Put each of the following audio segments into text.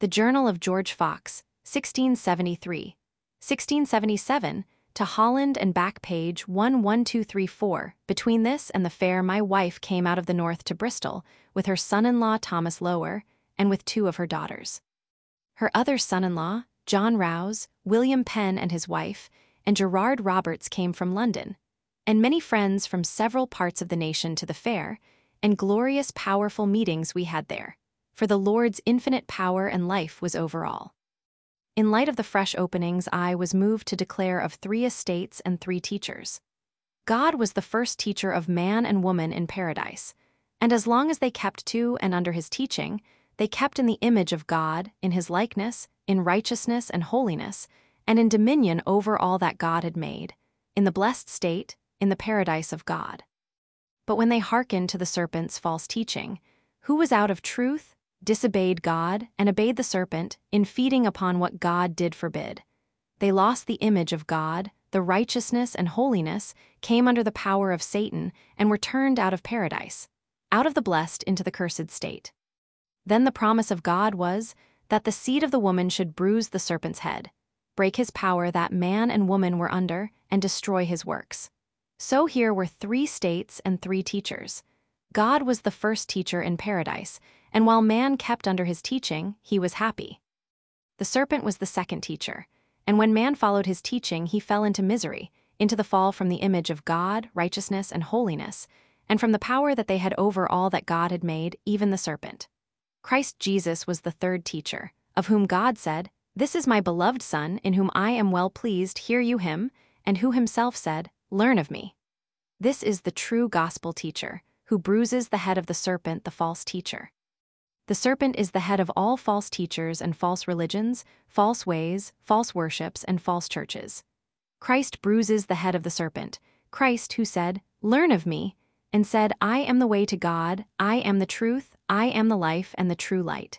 The Journal of George Fox, 1673. 1677, to Holland and back page 11234. Between this and the fair my wife came out of the north to Bristol, with her son-in-law Thomas Lower, and with 2 of her daughters. Her other son-in-law, John Rouse, William Penn and his wife, and Gerard Roberts came from London, and many friends from several parts of the nation to the fair, and glorious powerful meetings we had there, for the Lord's infinite power and life was over all. In light of the fresh openings, I was moved to declare of 3 estates and 3 teachers. God was the first teacher of man and woman in paradise, and as long as they kept to and under his teaching, they kept in the image of God, in his likeness, in righteousness and holiness, and in dominion over all that God had made, in the blessed state, in the paradise of God. But when they hearkened to the serpent's false teaching, who was out of truth, disobeyed God, and obeyed the serpent, in feeding upon what God did forbid, they lost the image of God, the righteousness and holiness, came under the power of Satan, and were turned out of paradise, out of the blessed into the cursed state. Then the promise of God was that the seed of the woman should bruise the serpent's head, break his power that man and woman were under, and destroy his works. So here were 3 states and 3 teachers. God was the first teacher in paradise, and while man kept under his teaching, he was happy. The serpent was the second teacher, and when man followed his teaching, he fell into misery, into the fall from the image of God, righteousness, and holiness, and from the power that they had over all that God had made, even the serpent. Christ Jesus was the third teacher, of whom God said, "This is my beloved Son, in whom I am well pleased, hear you him," and who himself said, "Learn of me." This is the true gospel teacher, who bruises the head of the serpent, the false teacher. The serpent is the head of all false teachers and false religions, false ways, false worships, and false churches. Christ bruises the head of the serpent, Christ who said, "Learn of me," and said, "I am the way to God, I am the truth, I am the life and the true light."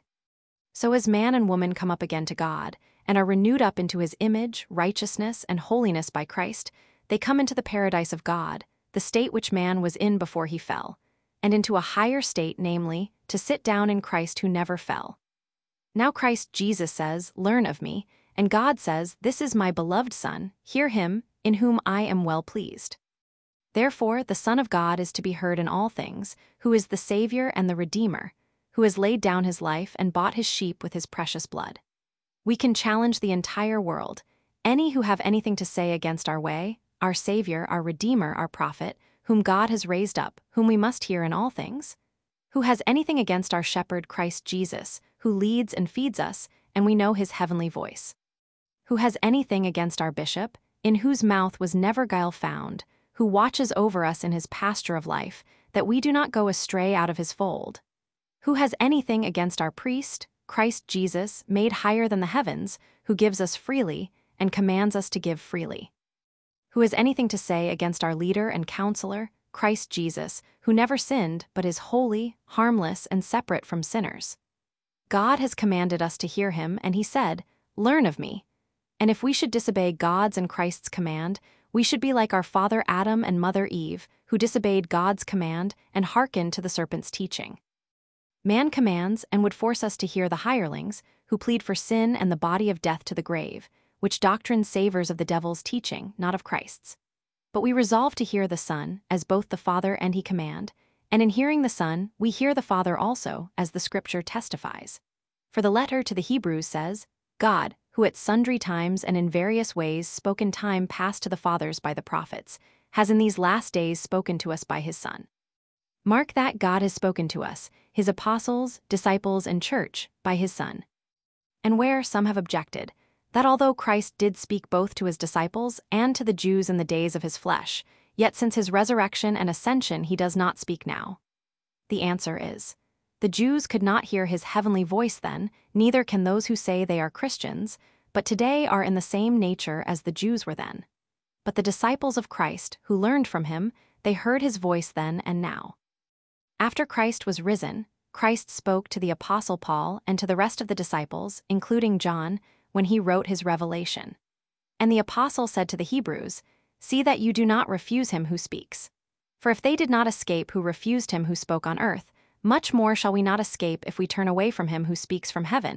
So as man and woman come up again to God, and are renewed up into his image, righteousness, and holiness by Christ, they come into the paradise of God, the state which man was in before he fell, and into a higher state, namely, to sit down in Christ who never fell. Now Christ Jesus says, "Learn of me," and God says, "This is my beloved Son, hear him, in whom I am well pleased." Therefore the Son of God is to be heard in all things, who is the Savior and the Redeemer, who has laid down his life and bought his sheep with his precious blood. We can challenge the entire world, any who have anything to say against our way, our Savior, our Redeemer, our Prophet, whom God has raised up, whom we must hear in all things? Who has anything against our Shepherd Christ Jesus, who leads and feeds us, and we know his heavenly voice? Who has anything against our Bishop, in whose mouth was never guile found, who watches over us in his pasture of life, that we do not go astray out of his fold? Who has anything against our priest, Christ Jesus, made higher than the heavens, who gives us freely, and commands us to give freely? Who has anything to say against our leader and counselor, Christ Jesus, who never sinned, but is holy, harmless, and separate from sinners? God has commanded us to hear him, and he said, "Learn of me." And if we should disobey God's and Christ's command, we should be like our father Adam and mother Eve, who disobeyed God's command and hearkened to the serpent's teaching. Man commands and would force us to hear the hirelings, who plead for sin and the body of death to the grave, which doctrine savors of the devil's teaching, not of Christ's. But we resolve to hear the Son, as both the Father and he command, and in hearing the Son, we hear the Father also, as the Scripture testifies. For the letter to the Hebrews says, "God, who at sundry times and in various ways spoke in time past to the fathers by the prophets, has in these last days spoken to us by his Son." Mark that God has spoken to us, his apostles, disciples, and church, by his Son. And where some have objected, that although Christ did speak both to his disciples and to the Jews in the days of his flesh, yet since his resurrection and ascension he does not speak now. The answer is, the Jews could not hear his heavenly voice then, neither can those who say they are Christians, but today are in the same nature as the Jews were then. But the disciples of Christ, who learned from him, they heard his voice then and now. After Christ was risen, Christ spoke to the Apostle Paul and to the rest of the disciples, including John, when he wrote his revelation. And the apostle said to the Hebrews, "See that you do not refuse him who speaks. For if they did not escape who refused him who spoke on earth, much more shall we not escape if we turn away from him who speaks from heaven,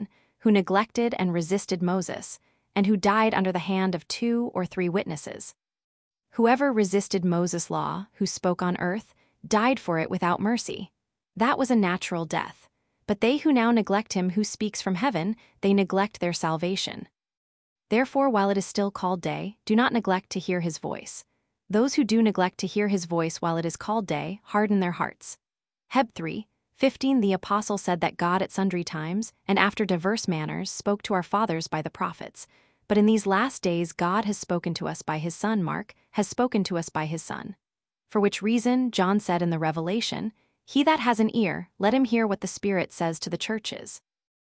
who neglected and resisted Moses, and who died under the hand of 2 or 3 witnesses. Whoever resisted Moses' law, who spoke on earth, died for it without mercy. That was a natural death. But they who now neglect him who speaks from heaven, they neglect their salvation. Therefore, while it is still called day, do not neglect to hear his voice. Those who do neglect to hear his voice while it is called day harden their hearts. Heb 3:15 The apostle said that God at sundry times, and after diverse manners, spoke to our fathers by the prophets. But in these last days God has spoken to us by his Son. Mark has spoken to us by his Son. For which reason John said in the Revelation, "He that has an ear, let him hear what the Spirit says to the churches."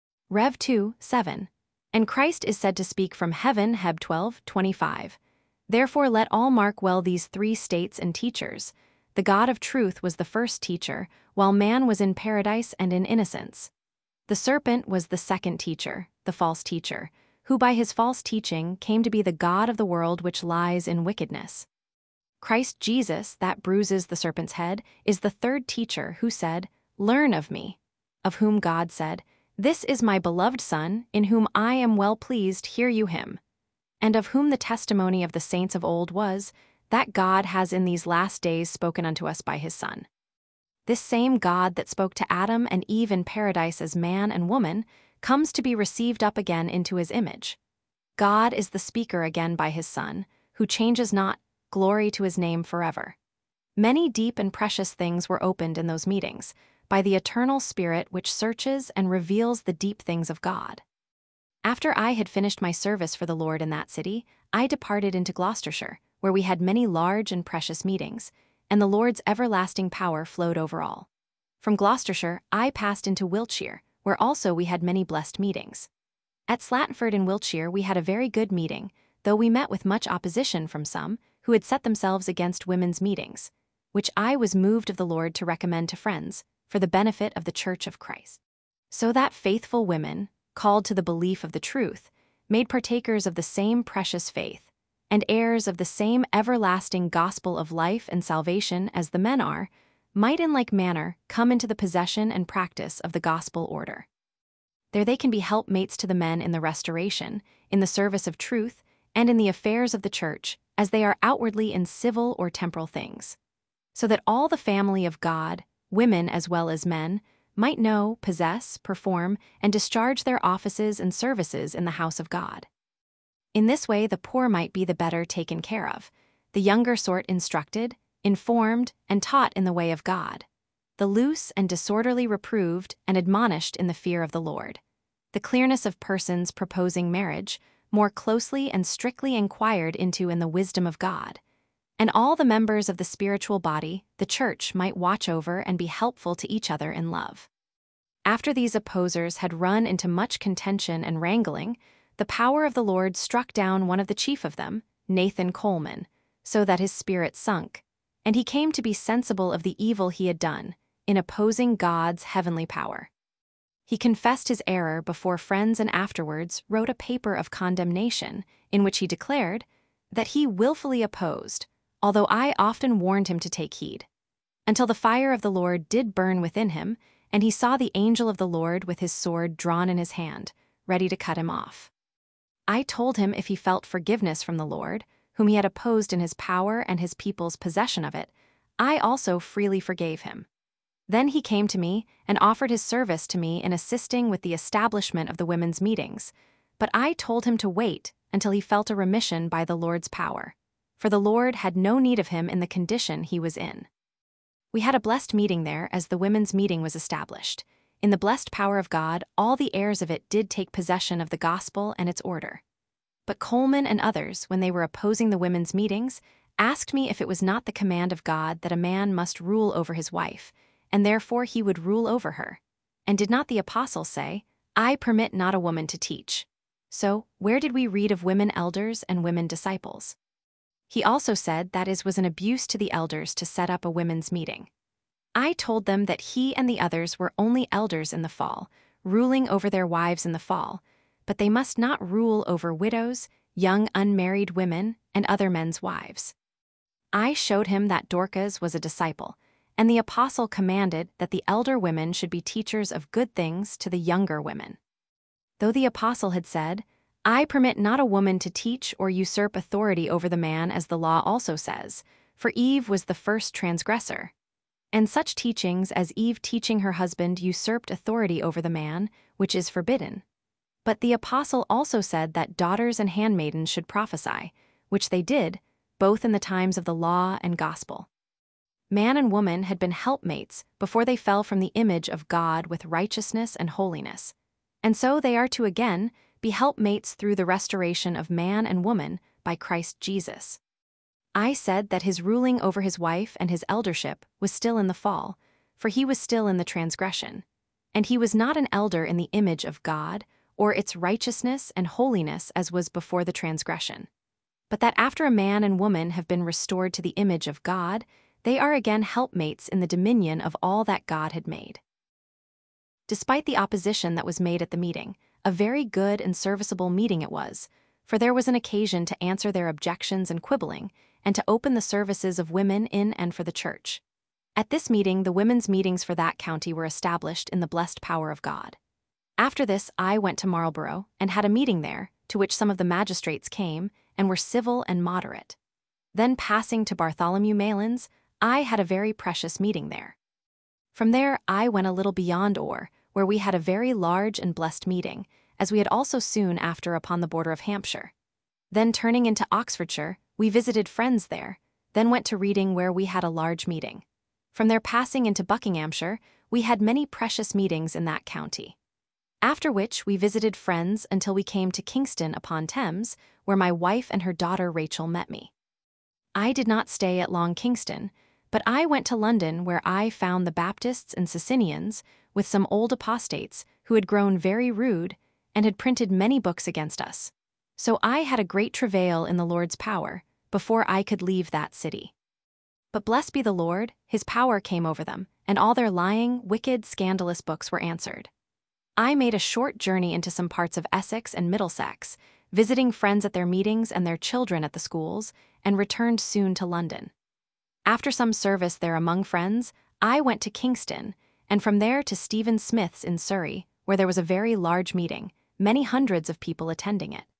Rev 2:7. And Christ is said to speak from heaven. Heb 12:25. Therefore let all mark well these 3 states and teachers. The God of truth was the first teacher, while man was in paradise and in innocence. The serpent was the second teacher, the false teacher, who by his false teaching came to be the god of the world which lies in wickedness. Christ Jesus, that bruises the serpent's head, is the third teacher who said, "Learn of me," of whom God said, "This is my beloved Son, in whom I am well pleased, hear you him," and of whom the testimony of the saints of old was, that God has in these last days spoken unto us by his Son. This same God that spoke to Adam and Eve in paradise as man and woman comes to be received up again into his image. God is the speaker again by his Son, who changes not, glory to his name forever. Many deep and precious things were opened in those meetings, by the eternal Spirit which searches and reveals the deep things of God. After I had finished my service for the Lord in that city, I departed into Gloucestershire, where we had many large and precious meetings, and the Lord's everlasting power flowed over all. From Gloucestershire I passed into Wiltshire, where also we had many blessed meetings. At Slattenford in Wiltshire we had a very good meeting, though we met with much opposition from some, who had set themselves against women's meetings, which I was moved of the Lord to recommend to friends, for the benefit of the Church of Christ. So that faithful women, called to the belief of the truth, made partakers of the same precious faith, and heirs of the same everlasting gospel of life and salvation as the men are, might in like manner come into the possession and practice of the gospel order. There they can be helpmates to the men in the restoration, in the service of truth, and in the affairs of the church, as they are outwardly in civil or temporal things, so that all the family of God, women as well as men, might know, possess, perform, and discharge their offices and services in the house of God. In this way the poor might be the better taken care of, the younger sort instructed, informed, and taught in the way of God, the loose and disorderly reproved and admonished in the fear of the Lord, the clearness of persons proposing marriage more closely and strictly inquired into in the wisdom of God, and all the members of the spiritual body, the church, might watch over and be helpful to each other in love. After these opposers had run into much contention and wrangling, the power of the Lord struck down one of the chief of them, Nathan Coleman, so that his spirit sunk, and he came to be sensible of the evil he had done, in opposing God's heavenly power. He confessed his error before friends and afterwards wrote a paper of condemnation, in which he declared that he willfully opposed, although I often warned him to take heed, until the fire of the Lord did burn within him, and he saw the angel of the Lord with his sword drawn in his hand, ready to cut him off. I told him if he felt forgiveness from the Lord, whom he had opposed in his power and his people's possession of it, I also freely forgave him. Then he came to me and offered his service to me in assisting with the establishment of the women's meetings, but I told him to wait until he felt a remission by the Lord's power, for the Lord had no need of him in the condition he was in. We had a blessed meeting there as the women's meeting was established. In the blessed power of God, all the heirs of it did take possession of the gospel and its order. But Coleman and others, when they were opposing the women's meetings, asked me if it was not the command of God that a man must rule over his wife, and therefore he would rule over her. And did not the apostle say, "I permit not a woman to teach"? So, where did we read of women elders and women disciples? He also said that it was an abuse to the elders to set up a women's meeting. I told them that he and the others were only elders in the fall, ruling over their wives in the fall, but they must not rule over widows, young unmarried women, and other men's wives. I showed him that Dorcas was a disciple, and the apostle commanded that the elder women should be teachers of good things to the younger women. though the apostle had said, "I permit not a woman to teach or usurp authority over the man, as the law also says, for Eve was the first transgressor." And such teachings as Eve teaching her husband usurped authority over the man, which is forbidden. But the apostle also said that daughters and handmaidens should prophesy, which they did, both in the times of the law and gospel. Man and woman had been helpmates before they fell from the image of God with righteousness and holiness. And so they are to again be helpmates through the restoration of man and woman by Christ Jesus. I said that his ruling over his wife and his eldership was still in the fall, for he was still in the transgression. And he was not an elder in the image of God, or its righteousness and holiness as was before the transgression. But that after a man and woman have been restored to the image of God, they are again helpmates in the dominion of all that God had made. Despite the opposition that was made at the meeting, a very good and serviceable meeting it was, for there was an occasion to answer their objections and quibbling, and to open the services of women in and for the church. At this meeting, the women's meetings for that county were established in the blessed power of God. After this, I went to Marlborough and had a meeting there, to which some of the magistrates came and were civil and moderate. Then passing to Bartholomew Malan's, I had a very precious meeting there. From there, I went a little beyond Orr, where we had a very large and blessed meeting, as we had also soon after upon the border of Hampshire. Then turning into Oxfordshire, we visited friends there, then went to Reading, where we had a large meeting. From there passing into Buckinghamshire, we had many precious meetings in that county. After which we visited friends until we came to Kingston upon Thames, where my wife and her daughter Rachel met me. I did not stay at long Kingston, but I went to London, where I found the Baptists and Socinians, with some old apostates who had grown very rude and had printed many books against us. So I had a great travail in the Lord's power before I could leave that city. But blessed be the Lord, his power came over them, and all their lying, wicked, scandalous books were answered. I made a short journey into some parts of Essex and Middlesex, visiting friends at their meetings and their children at the schools, and returned soon to London. After some service there among friends, I went to Kingston, and from there to Stephen Smith's in Surrey, where there was a very large meeting, many hundreds of people attending it.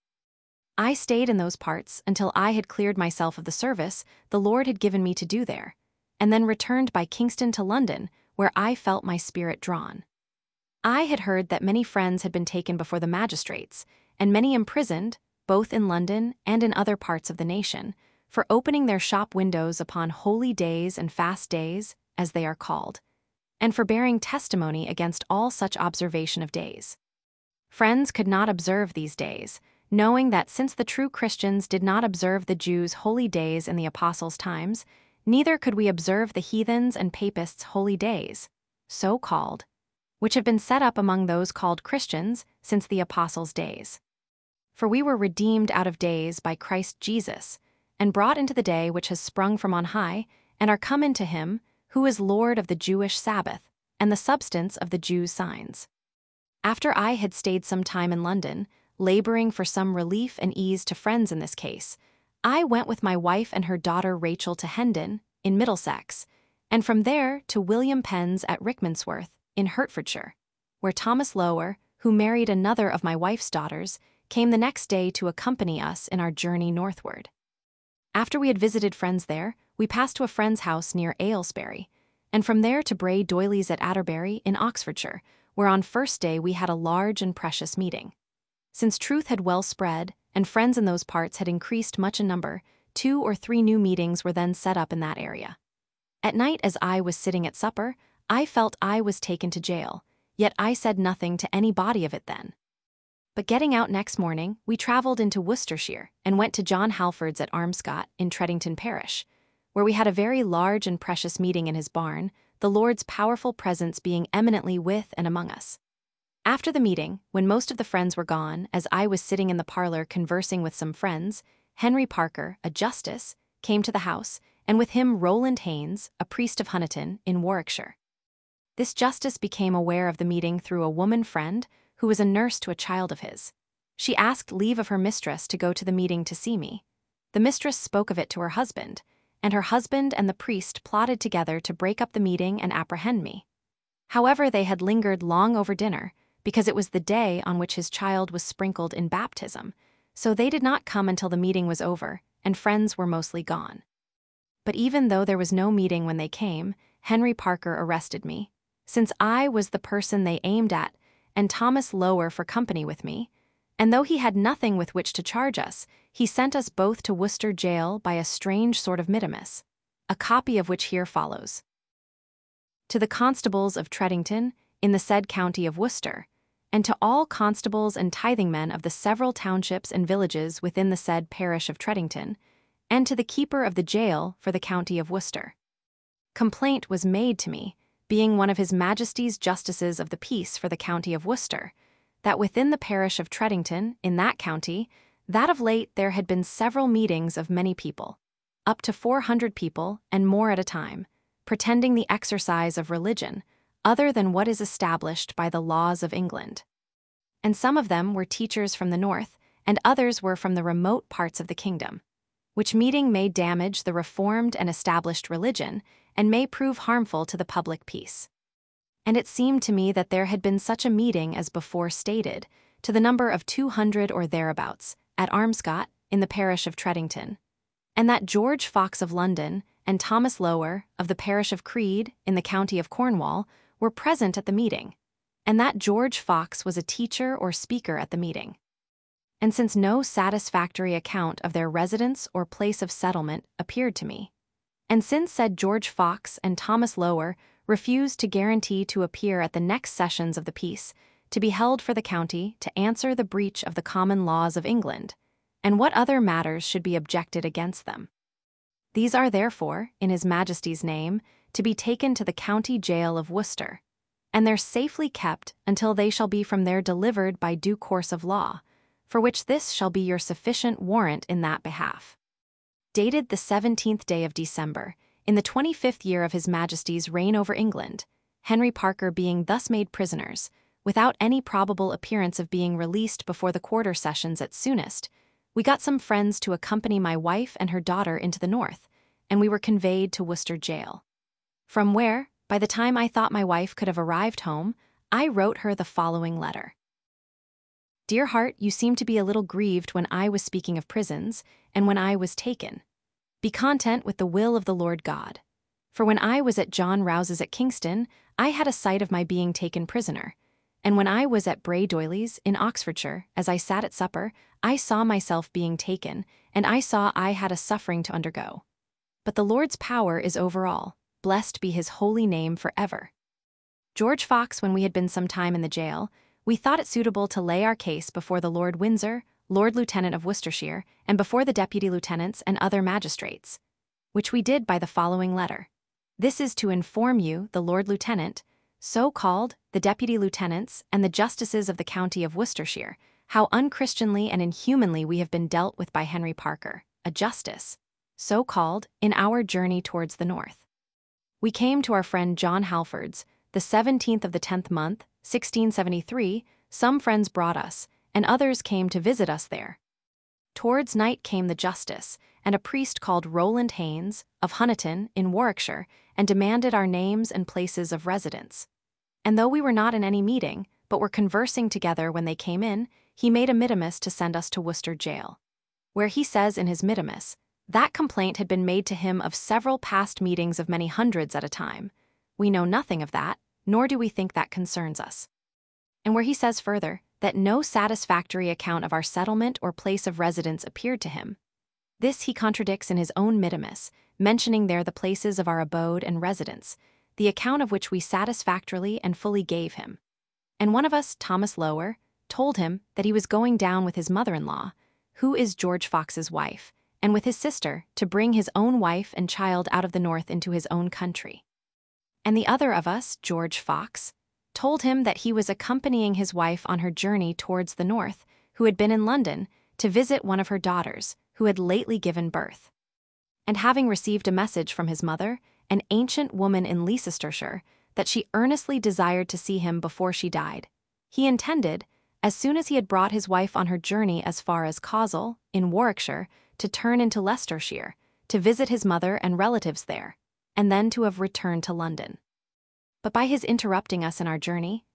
I stayed in those parts until I had cleared myself of the service the Lord had given me to do there, and then returned by Kingston to London, where I felt my spirit drawn. I had heard that many friends had been taken before the magistrates, and many imprisoned, both in London and in other parts of the nation, for opening their shop windows upon holy days and fast days, as they are called, and for bearing testimony against all such observation of days. Friends could not observe these days, knowing that since the true Christians did not observe the Jews' holy days in the apostles' times, neither could we observe the heathens' and papists' holy days, so called, which have been set up among those called Christians since the apostles' days. For we were redeemed out of days by Christ Jesus, and brought into the day which has sprung from on high, and are come into him, who is Lord of the Jewish Sabbath, and the substance of the Jews' signs. After I had stayed some time in London, laboring for some relief and ease to friends in this case, I went with my wife and her daughter Rachel to Hendon, in Middlesex, and from there to William Penn's at Rickmansworth, in Hertfordshire, where Thomas Lower, who married another of my wife's daughters, came the next day to accompany us in our journey northward. After we had visited friends there, we passed to a friend's house near Aylesbury, and from there to Bray Doyley's at Atterbury in Oxfordshire, where on first day we had a large and precious meeting. Since truth had well spread, and friends in those parts had increased much in number, 2 or 3 new meetings were then set up in that area. At night, as I was sitting at supper, I felt I was taken to jail, yet I said nothing to any body of it then. But getting out next morning, we travelled into Worcestershire and went to John Halford's at Armscott in Tredington parish, where we had a very large and precious meeting in his barn, the Lord's powerful presence being eminently with and among us. After the meeting, when most of the friends were gone, as I was sitting in the parlour conversing with some friends, Henry Parker, a justice, came to the house, and with him Rowland Haynes, a priest of Honiton, in Warwickshire. This justice became aware of the meeting through a woman friend, who was a nurse to a child of his. She asked leave of her mistress to go to the meeting to see me. The mistress spoke of it to her husband, and her husband and the priest plotted together to break up the meeting and apprehend me. However, they had lingered long over dinner, because it was the day on which his child was sprinkled in baptism, so they did not come until the meeting was over, and friends were mostly gone. But even though there was no meeting when they came, Henry Parker arrested me, since I was the person they aimed at, and Thomas Lower for company with me, and though he had nothing with which to charge us, he sent us both to Worcester jail by a strange sort of mittimus, a copy of which here follows. To the constables of Tredington, in the said county of Worcester, and to all constables and tithing men of the several townships and villages within the said parish of Tredington, and to the keeper of the jail for the county of Worcester. Complaint was made to me, being one of His Majesty's Justices of the Peace for the county of Worcester, that within the parish of Tredington, in that county, that of late there had been several meetings of many people, up to 400 people and more at a time, pretending the exercise of religion, other than what is established by the laws of England. And some of them were teachers from the north, and others were from the remote parts of the kingdom, which meeting may damage the reformed and established religion, and may prove harmful to the public peace. And it seemed to me that there had been such a meeting as before stated, to the number of 200 or thereabouts, at Armscott, in the parish of Tredington, and that George Fox of London and Thomas Lower, of the parish of Creed, in the county of Cornwall, were present at the meeting, and that George Fox was a teacher or speaker at the meeting. And since no satisfactory account of their residence or place of settlement appeared to me, and since said George Fox and Thomas Lower refused to guarantee to appear at the next sessions of the peace, to be held for the county to answer the breach of the common laws of England, and what other matters should be objected against them. These are therefore, in His Majesty's name, to be taken to the county jail of Worcester, and there safely kept until they shall be from there delivered by due course of law, for which this shall be your sufficient warrant in that behalf. Dated the 17th day of December, in the 25th year of His Majesty's reign over England, Henry Parker being thus made prisoners, without any probable appearance of being released before the quarter sessions at soonest, we got some friends to accompany my wife and her daughter into the north, and we were conveyed to Worcester jail. From where, by the time I thought my wife could have arrived home, I wrote her the following letter. Dear heart, you seem to be a little grieved when I was speaking of prisons, and when I was taken. Be content with the will of the Lord God. For when I was at John Rouse's at Kingston, I had a sight of my being taken prisoner. And when I was at Bray Doyley's in Oxfordshire, as I sat at supper, I saw myself being taken, and I saw I had a suffering to undergo. But the Lord's power is over all. Blessed be His holy name forever. George Fox, when we had been some time in the jail, we thought it suitable to lay our case before the Lord Windsor, Lord Lieutenant of Worcestershire, and before the deputy lieutenants and other magistrates, which we did by the following letter. This is to inform you, the Lord Lieutenant, so called, the deputy lieutenants, and the justices of the county of Worcestershire, how unchristianly and inhumanly we have been dealt with by Henry Parker, a justice, so called, in our journey towards the north. We came to our friend John Halford's, the 17th of the 10th month, 1673, some friends brought us, and others came to visit us there. Towards night came the justice, and a priest called Rowland Haynes, of Honiton, in Warwickshire, and demanded our names and places of residence. And though we were not in any meeting, but were conversing together when they came in, he made a mittimus to send us to Worcester jail, where he says in his mittimus, that complaint had been made to him of several past meetings of many hundreds at a time. We know nothing of that, nor do we think that concerns us. And where he says further, that no satisfactory account of our settlement or place of residence appeared to him. This he contradicts in his own mittimus, mentioning there the places of our abode and residence, the account of which we satisfactorily and fully gave him. And one of us, Thomas Lower, told him that he was going down with his mother-in-law, who is George Fox's wife, and with his sister, to bring his own wife and child out of the north into his own country. And the other of us, George Fox, told him that he was accompanying his wife on her journey towards the north, who had been in London, to visit one of her daughters, who had lately given birth. And having received a message from his mother, an ancient woman in Leicestershire, that she earnestly desired to see him before she died, he intended, as soon as he had brought his wife on her journey as far as Causal, in Warwickshire, to turn into Leicestershire, to visit his mother and relatives there, and then to have returned to London. But by his interrupting us in our journey,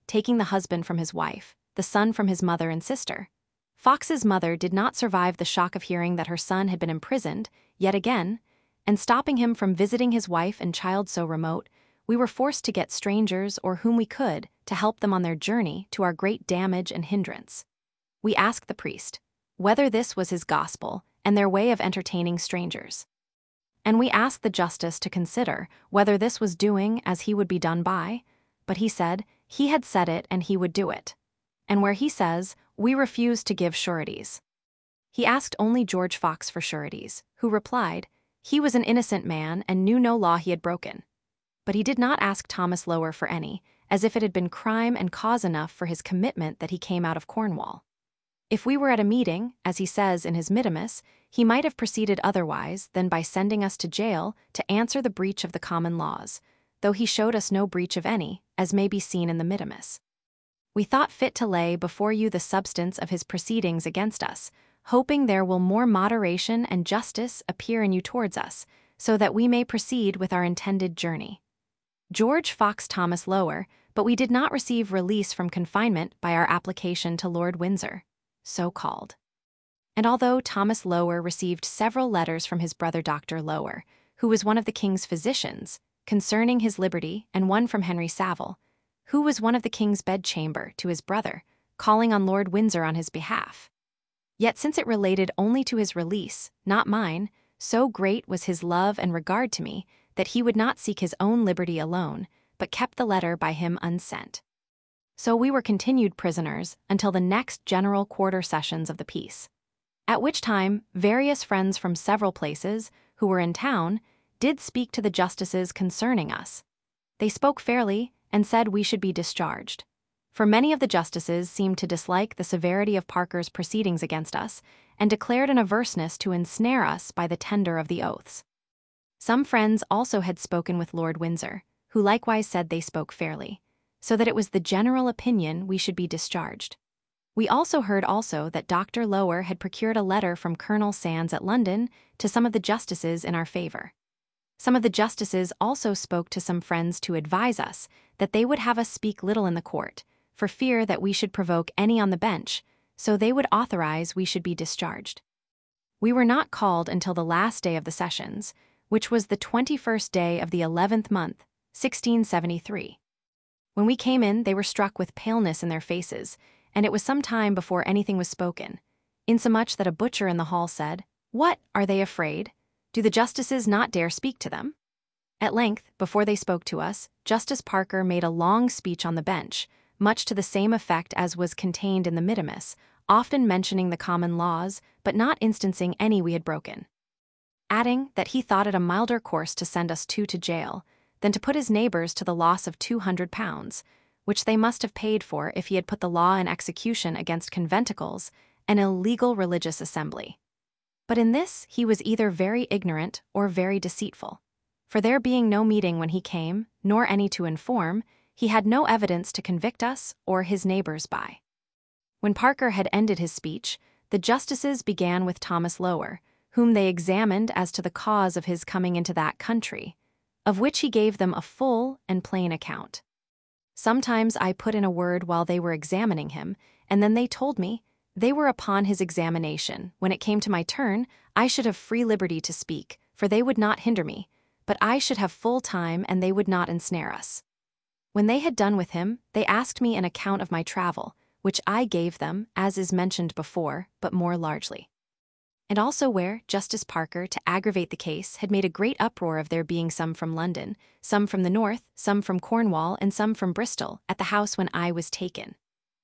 taking the husband from his wife, the son from his mother and sister. Fox's mother did not survive the shock of hearing that her son had been imprisoned, yet again, and stopping him from visiting his wife and child so remote, we were forced to get strangers or whom we could to help them on their journey, to our great damage and hindrance. We asked the priest whether this was his gospel and their way of entertaining strangers. And we asked the justice to consider whether this was doing as he would be done by, but he said he had said it and he would do it. And where he says, we refuse to give sureties. He asked only George Fox for sureties, who replied he was an innocent man and knew no law he had broken. But he did not ask Thomas Lower for any, as if it had been crime and cause enough for his commitment that he came out of Cornwall. If we were at a meeting, as he says in his Mitimus, he might have proceeded otherwise than by sending us to jail to answer the breach of the common laws, though he showed us no breach of any, as may be seen in the Mitimus. We thought fit to lay before you the substance of his proceedings against us, hoping there will more moderation and justice appear in you towards us, so that we may proceed with our intended journey. George Fox Thomas Lower, but we did not receive release from confinement by our application to Lord Windsor, so called. And although Thomas Lower received several letters from his brother Dr. Lower, who was one of the king's physicians, concerning his liberty, and one from Henry Savile, who was one of the king's bedchamber, to his brother, calling on Lord Windsor on his behalf. Yet since it related only to his release, not mine, so great was his love and regard to me, that he would not seek his own liberty alone, but kept the letter by him unsent. So we were continued prisoners until the next general quarter sessions of the peace, at which time various friends from several places, who were in town, did speak to the justices concerning us. They spoke fairly, and said we should be discharged. For many of the justices seemed to dislike the severity of Parker's proceedings against us, and declared an averseness to ensnare us by the tender of the oaths. Some friends also had spoken with Lord Windsor, who likewise said they spoke fairly, so that it was the general opinion we should be discharged. We also heard that Dr. Lower had procured a letter from Colonel Sands at London to some of the justices in our favor. Some of the justices also spoke to some friends to advise us that they would have us speak little in the court, for fear that we should provoke any on the bench, so they would authorize we should be discharged. We were not called until the last day of the sessions, which was the 21st day of the 11th month, 1673. When we came in, they were struck with paleness in their faces, and it was some time before anything was spoken, insomuch that a butcher in the hall said, "What, are they afraid? Do the justices not dare speak to them?" At length, before they spoke to us, Justice Parker made a long speech on the bench, much to the same effect as was contained in the Mitimus, often mentioning the common laws, but not instancing any we had broken, adding that he thought it a milder course to send us two to jail than to put his neighbors to the loss of £200, which they must have paid for if he had put the law in execution against conventicles, an illegal religious assembly. But in this he was either very ignorant or very deceitful, for there being no meeting when he came, nor any to inform, he had no evidence to convict us or his neighbors by. When Parker had ended his speech, the justices began with Thomas Lower, whom they examined as to the cause of his coming into that country, of which he gave them a full and plain account. Sometimes I put in a word while they were examining him, and then they told me they were upon his examination. When it came to my turn, I should have free liberty to speak, for they would not hinder me, but I should have full time and they would not ensnare us. When they had done with him, they asked me an account of my travel, which I gave them, as is mentioned before, but more largely. And also where Justice Parker, to aggravate the case, had made a great uproar of there being some from London, some from the north, some from Cornwall, and some from Bristol, at the house when I was taken.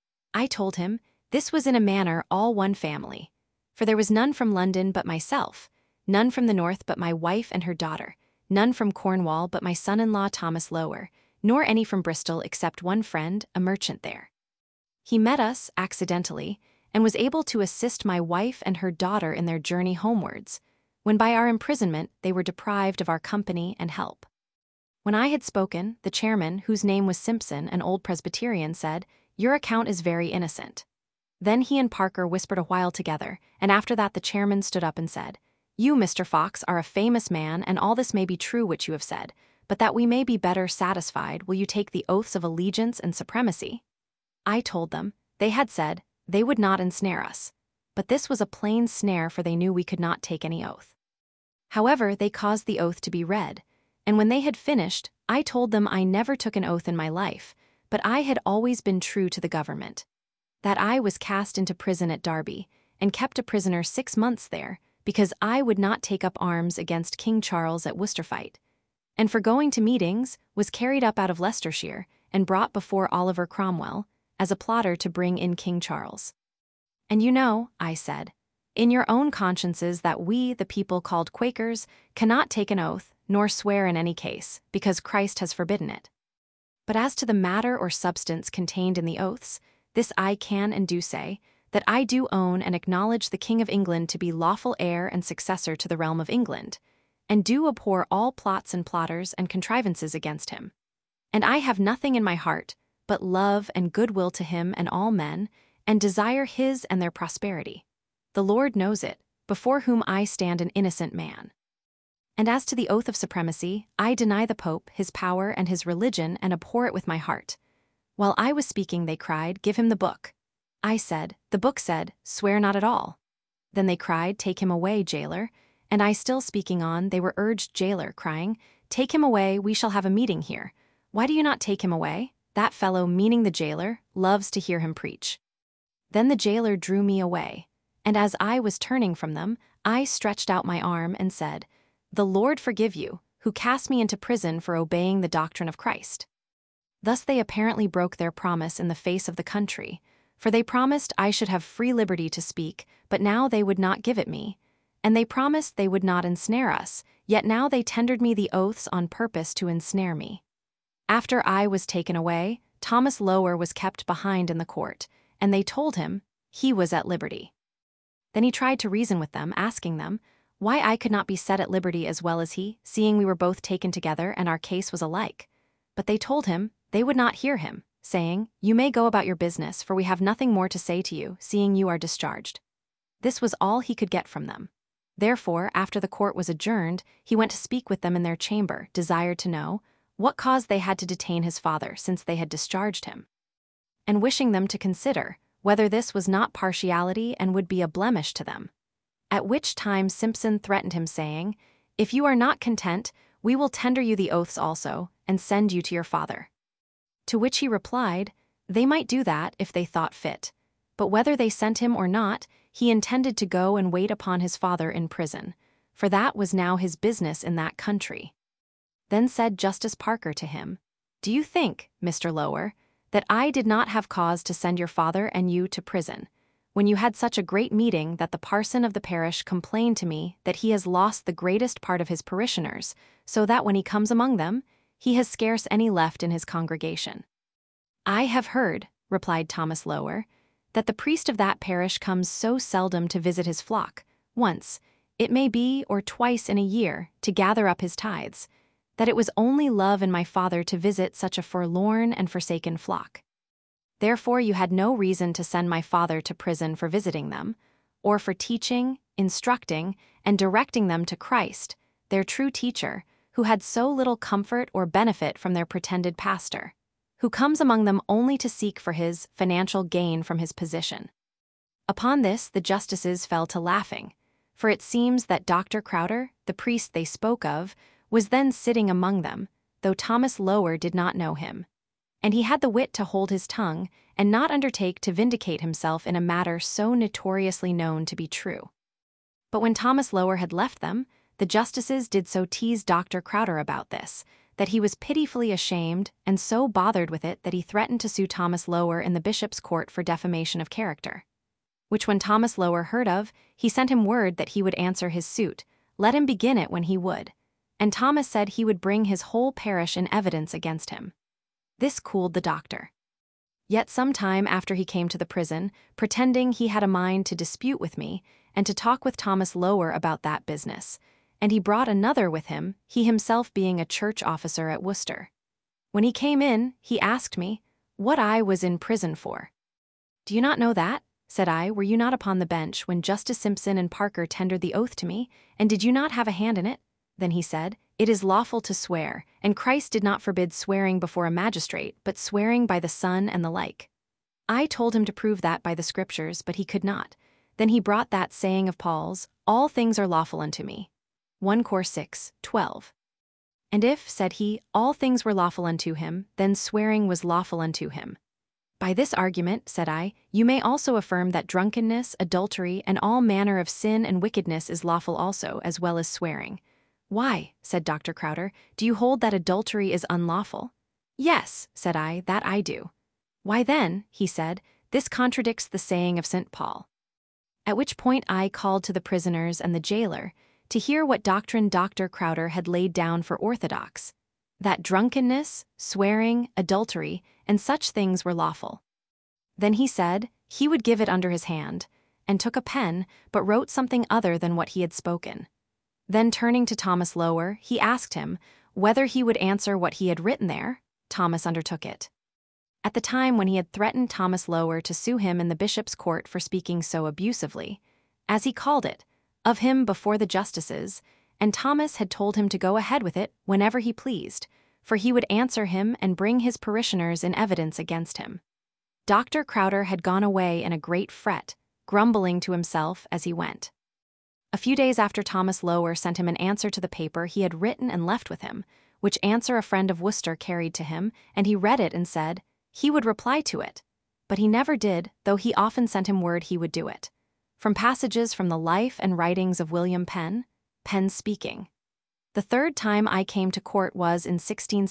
I told him, this was in a manner all one family, for there was none from London but myself, none from the north but my wife and her daughter, none from Cornwall but my son-in-law Thomas Lower, nor any from Bristol except one friend, a merchant there. He met us accidentally, and was able to assist my wife and her daughter in their journey homewards, when by our imprisonment they were deprived of our company and help. When I had spoken, the chairman, whose name was Simpson, an old Presbyterian, said, "Your account is very innocent." Then he and Parker whispered a while together, and after that the chairman stood up and said, "You, Mr. Fox, are a famous man, and all this may be true which you have said, but that we may be better satisfied, will you take the oaths of allegiance and supremacy?" I told them. They had said they would not ensnare us. But this was a plain snare, for they knew we could not take any oath. However, they caused the oath to be read, and when they had finished, I told them I never took an oath in my life, but I had always been true to the government. That I was cast into prison at Derby, and kept a prisoner 6 months there, because I would not take up arms against King Charles at Worcester fight, and for going to meetings, was carried up out of Leicestershire, and brought before Oliver Cromwell, as a plotter to bring in King Charles. And you know, I said, in your own consciences that we, the people called Quakers, cannot take an oath, nor swear in any case, because Christ has forbidden it. But as to the matter or substance contained in the oaths, this I can and do say, that I do own and acknowledge the King of England to be lawful heir and successor to the realm of England, and do abhor all plots and plotters and contrivances against him. And I have nothing in my heart but love and goodwill to him and all men, and desire his and their prosperity. The Lord knows it, before whom I stand an innocent man. And as to the oath of supremacy, I deny the Pope, his power, and his religion, and abhor it with my heart. While I was speaking, they cried, "Give him the book." I said, "The book said, swear not at all." Then they cried, "Take him away, jailer." And I still speaking on, they were urged jailer, crying, "Take him away, we shall have a meeting here. Why do you not take him away? That fellow," meaning the jailer, "loves to hear him preach." Then the jailer drew me away, and as I was turning from them, I stretched out my arm and said, "The Lord forgive you, who cast me into prison for obeying the doctrine of Christ." Thus they apparently broke their promise in the face of the country, for they promised I should have free liberty to speak, but now they would not give it me. And they promised they would not ensnare us, yet now they tendered me the oaths on purpose to ensnare me. After I was taken away, Thomas Lower was kept behind in the court, and they told him he was at liberty. Then he tried to reason with them, asking them why I could not be set at liberty as well as he, seeing we were both taken together and our case was alike. But they told him they would not hear him, saying, "You may go about your business, for we have nothing more to say to you, seeing you are discharged." This was all he could get from them. Therefore, after the court was adjourned, he went to speak with them in their chamber, desired to know what cause they had to detain his father, since they had discharged him, and wishing them to consider whether this was not partiality and would be a blemish to them. At which time Simpson threatened him, saying, "If you are not content, we will tender you the oaths also, and send you to your father." To which he replied, they might do that if they thought fit, but whether they sent him or not, he intended to go and wait upon his father in prison, for that was now his business in that country. Then said Justice Parker to him, "Do you think, Mr. Lower, that I did not have cause to send your father and you to prison, when you had such a great meeting that the parson of the parish complained to me that he has lost the greatest part of his parishioners, so that when he comes among them, he has scarce any left in his congregation?" "I have heard," replied Thomas Lower, "that the priest of that parish comes so seldom to visit his flock, once, it may be, or twice in a year, to gather up his tithes, that it was only love in my father to visit such a forlorn and forsaken flock. Therefore you had no reason to send my father to prison for visiting them, or for teaching, instructing, and directing them to Christ, their true teacher, who had so little comfort or benefit from their pretended pastor, who comes among them only to seek for his financial gain from his position." Upon this the justices fell to laughing, for it seems that Dr. Crowder, the priest they spoke of, was then sitting among them, though Thomas Lower did not know him. And he had the wit to hold his tongue, and not undertake to vindicate himself in a matter so notoriously known to be true. But when Thomas Lower had left them, the justices did so tease Dr. Crowder about this, that he was pitifully ashamed and so bothered with it that he threatened to sue Thomas Lower in the bishop's court for defamation of character. Which when Thomas Lower heard of, he sent him word that he would answer his suit, let him begin it when he would. And Thomas said he would bring his whole parish in evidence against him. This cooled the doctor. Yet some time after he came to the prison, pretending he had a mind to dispute with me, and to talk with Thomas Lower about that business, and he brought another with him, he himself being a church officer at Worcester. When he came in, he asked me what I was in prison for. "Do you not know that?" said I. "Were you not upon the bench when Justice Simpson and Parker tendered the oath to me, and did you not have a hand in it?" Then he said, "It is lawful to swear, and Christ did not forbid swearing before a magistrate, but swearing by the Son and the like." I told him to prove that by the scriptures, but he could not. Then he brought that saying of Paul's, "All things are lawful unto me." 1 Cor 6:12. And if, said he, all things were lawful unto him, then swearing was lawful unto him. By this argument, said I, you may also affirm that drunkenness, adultery, and all manner of sin and wickedness is lawful also, as well as swearing. Why, said Dr. Crowder, do you hold that adultery is unlawful? Yes, said I, that I do. Why then, he said, this contradicts the saying of St. Paul. At which point I called to the prisoners and the jailer to hear what doctrine Dr. Crowder had laid down for orthodox, that drunkenness, swearing, adultery, and such things were lawful. Then he said he would give it under his hand, and took a pen, but wrote something other than what he had spoken. Then turning to Thomas Lower, he asked him whether he would answer what he had written there. Thomas undertook it. At the time when he had threatened Thomas Lower to sue him in the bishop's court for speaking so abusively, as he called it, of him before the justices, and Thomas had told him to go ahead with it whenever he pleased, for he would answer him and bring his parishioners in evidence against him. Dr. Crowder had gone away in a great fret, grumbling to himself as he went. A few days after Thomas Lower sent him an answer to the paper he had written and left with him, which answer a friend of Worcester carried to him, and he read it and said he would reply to it. But he never did, though he often sent him word he would do it. From passages from the life and writings of William Penn, Penn speaking. The third time I came to court was in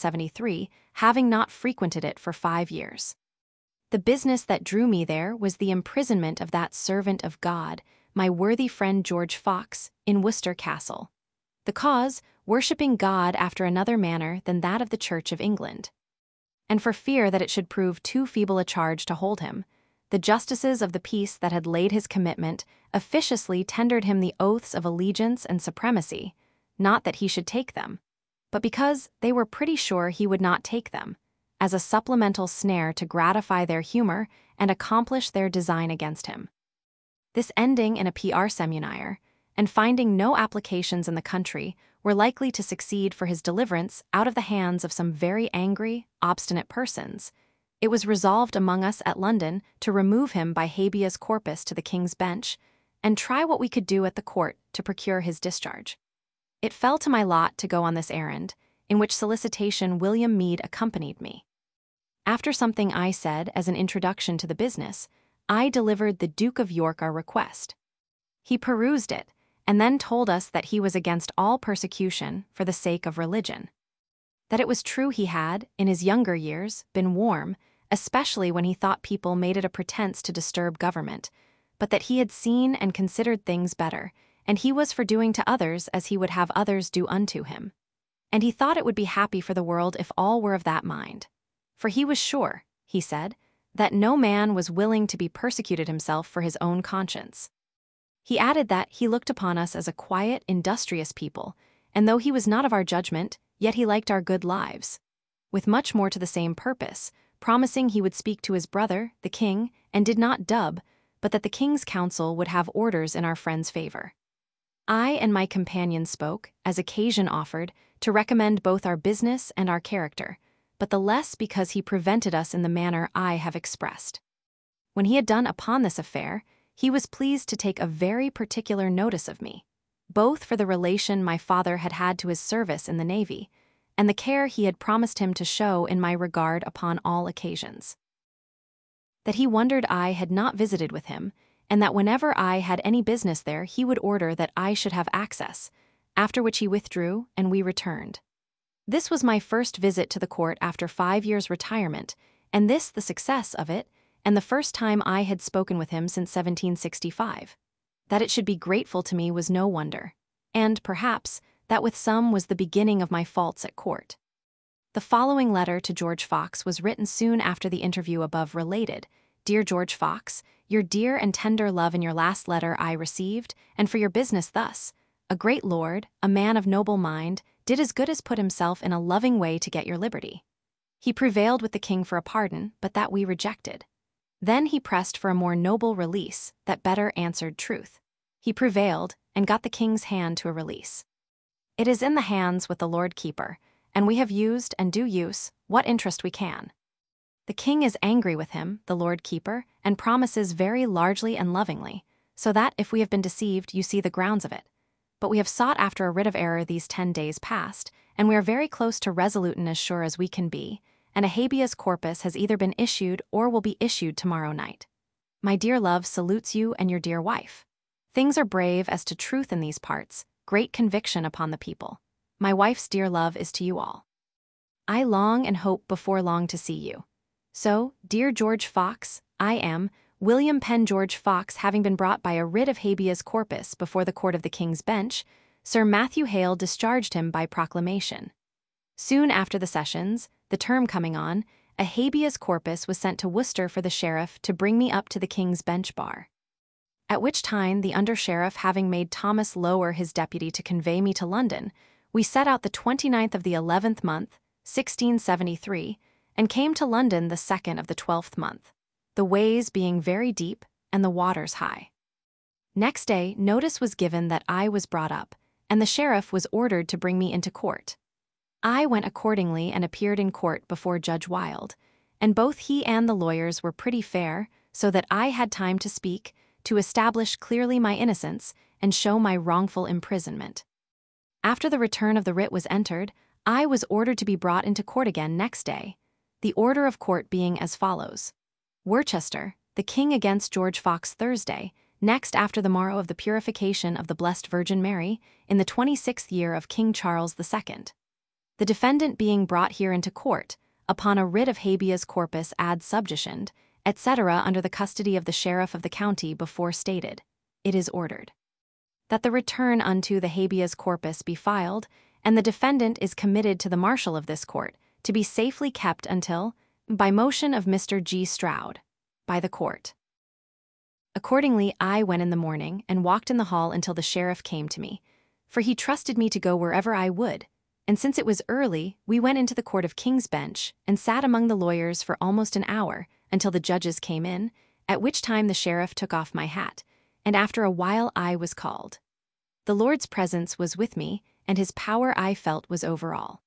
1673, having not frequented it for 5 years. The business that drew me there was the imprisonment of that servant of God, my worthy friend George Fox, in Worcester Castle. The cause, worshipping God after another manner than that of the Church of England. And for fear that it should prove too feeble a charge to hold him, the justices of the peace that had laid his commitment officiously tendered him the oaths of allegiance and supremacy, not that he should take them, but because they were pretty sure he would not take them, as a supplemental snare to gratify their humor and accomplish their design against him. This ending in a PR seminire, and finding no applications in the country were likely to succeed for his deliverance out of the hands of some very angry, obstinate persons, it was resolved among us at London to remove him by habeas corpus to the King's Bench, and try what we could do at the court to procure his discharge. It fell to my lot to go on this errand, in which solicitation William Meade accompanied me. After something I said as an introduction to the business, I delivered the Duke of York our request. He perused it, and then told us that he was against all persecution for the sake of religion. That it was true he had, in his younger years, been warm, especially when he thought people made it a pretense to disturb government, but that he had seen and considered things better, and he was for doing to others as he would have others do unto him. And he thought it would be happy for the world if all were of that mind. For he was sure, he said, that no man was willing to be persecuted himself for his own conscience. He added that he looked upon us as a quiet, industrious people, and though he was not of our judgment, yet he liked our good lives. With much more to the same purpose, promising he would speak to his brother, the king, and did not dub, but that the king's council would have orders in our friend's favor. I and my companion spoke, as occasion offered, to recommend both our business and our character, but the less because he prevented us in the manner I have expressed. When he had done upon this affair, he was pleased to take a very particular notice of me, both for the relation my father had had to his service in the Navy, and the care he had promised him to show in my regard upon all occasions. That he wondered I had not visited with him, and that whenever I had any business there he would order that I should have access, after which he withdrew and we returned. This was my first visit to the court after 5 years' retirement, and this the success of it, and the first time I had spoken with him since 1765. That it should be grateful to me was no wonder, and, perhaps, that with some was the beginning of my faults at court. The following letter to George Fox was written soon after the interview above related. Dear George Fox, your dear and tender love in your last letter I received, and for your business thus. A great lord, a man of noble mind, did as good as put himself in a loving way to get your liberty. He prevailed with the king for a pardon, but that we rejected. Then he pressed for a more noble release, that better answered truth. He prevailed, and got the king's hand to a release. It is in the hands with the Lord Keeper, and we have used and do use what interest we can. The king is angry with him, the Lord Keeper, and promises very largely and lovingly, so that if we have been deceived, you see the grounds of it. But we have sought after a writ of error these 10 days past, and we are very close to resolute and as sure as we can be, and a habeas corpus has either been issued or will be issued tomorrow night. My dear love salutes you and your dear wife. Things are brave as to truth in these parts, great conviction upon the people. My wife's dear love is to you all. I long and hope before long to see you. So, dear George Fox, I am, William Penn George Fox, having been brought by a writ of habeas corpus before the court of the King's Bench, Sir Matthew Hale discharged him by proclamation. Soon after the sessions, the term coming on, a habeas corpus was sent to Worcester for the sheriff to bring me up to the King's Bench bar. At which time, the under-sheriff having made Thomas Lower his deputy to convey me to London, we set out the 29th of the 11th month, 1673, and came to London the 2nd of the 12th month, the ways being very deep and the waters high. Next day, notice was given that I was brought up, and the sheriff was ordered to bring me into court. I went accordingly and appeared in court before Judge Wilde, and both he and the lawyers were pretty fair, so that I had time to speak, to establish clearly my innocence, and show my wrongful imprisonment. After the return of the writ was entered, I was ordered to be brought into court again next day, the order of court being as follows. Worcester, the King against George Fox Thursday, next after the morrow of the purification of the Blessed Virgin Mary, in the 26th year of King Charles II. The defendant being brought here into court, upon a writ of habeas corpus ad subjudiend, etc., under the custody of the sheriff of the county before stated, it is ordered that the return unto the habeas corpus be filed, and the defendant is committed to the marshal of this court, to be safely kept until, by motion of Mr. G. Stroud, by the court. Accordingly, I went in the morning and walked in the hall until the sheriff came to me, for he trusted me to go wherever I would, and since it was early, we went into the court of King's Bench and sat among the lawyers for almost an hour until the judges came in, at which time the sheriff took off my hat, and after a while I was called. The Lord's presence was with me, and his power I felt was over all.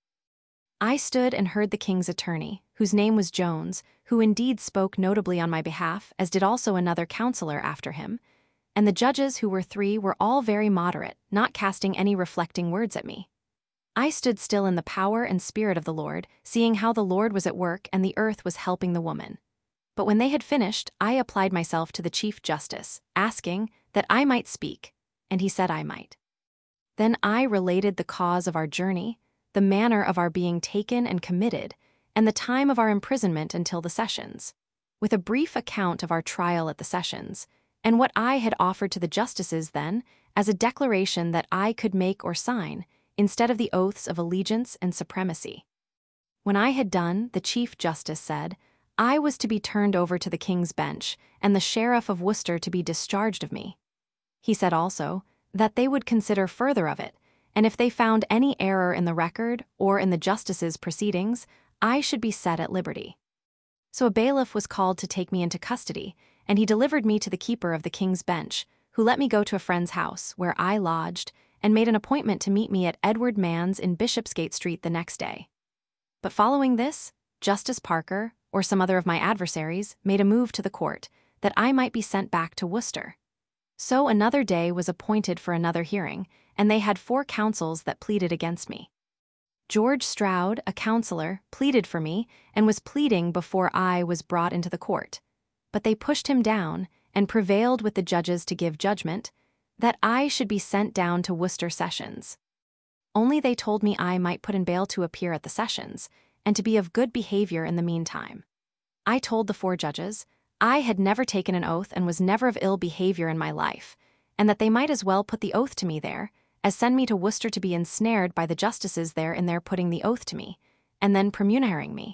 I stood and heard the king's attorney, whose name was Jones, who indeed spoke notably on my behalf, as did also another counselor after him, and the judges, who were 3, were all very moderate, not casting any reflecting words at me. I stood still in the power and spirit of the Lord, seeing how the Lord was at work and the earth was helping the woman. But when they had finished, I applied myself to the Chief Justice, asking that I might speak, and he said I might. Then I related the cause of our journey, the manner of our being taken and committed, and the time of our imprisonment until the sessions, with a brief account of our trial at the sessions, and what I had offered to the justices then as a declaration that I could make or sign, instead of the oaths of allegiance and supremacy. When I had done, the Chief Justice said, I was to be turned over to the King's Bench, and the Sheriff of Worcester to be discharged of me. He said also, that they would consider further of it, and if they found any error in the record or in the justice's proceedings, I should be set at liberty. So a bailiff was called to take me into custody, and he delivered me to the keeper of the King's Bench, who let me go to a friend's house, where I lodged, and made an appointment to meet me at Edward Mann's in Bishopsgate Street the next day. But following this, Justice Parker, or some other of my adversaries, made a move to the court, that I might be sent back to Worcester. So another day was appointed for another hearing, and they had 4 counsels that pleaded against me. George Stroud, a counselor, pleaded for me, and was pleading before I was brought into the court. But they pushed him down, and prevailed with the judges to give judgment, that I should be sent down to Worcester Sessions. Only they told me I might put in bail to appear at the sessions, and to be of good behavior in the meantime. I told the 4 judges, I had never taken an oath and was never of ill behavior in my life, and that they might as well put the oath to me there, as send me to Worcester to be ensnared by the justices there in their putting the oath to me, and then premunerating me.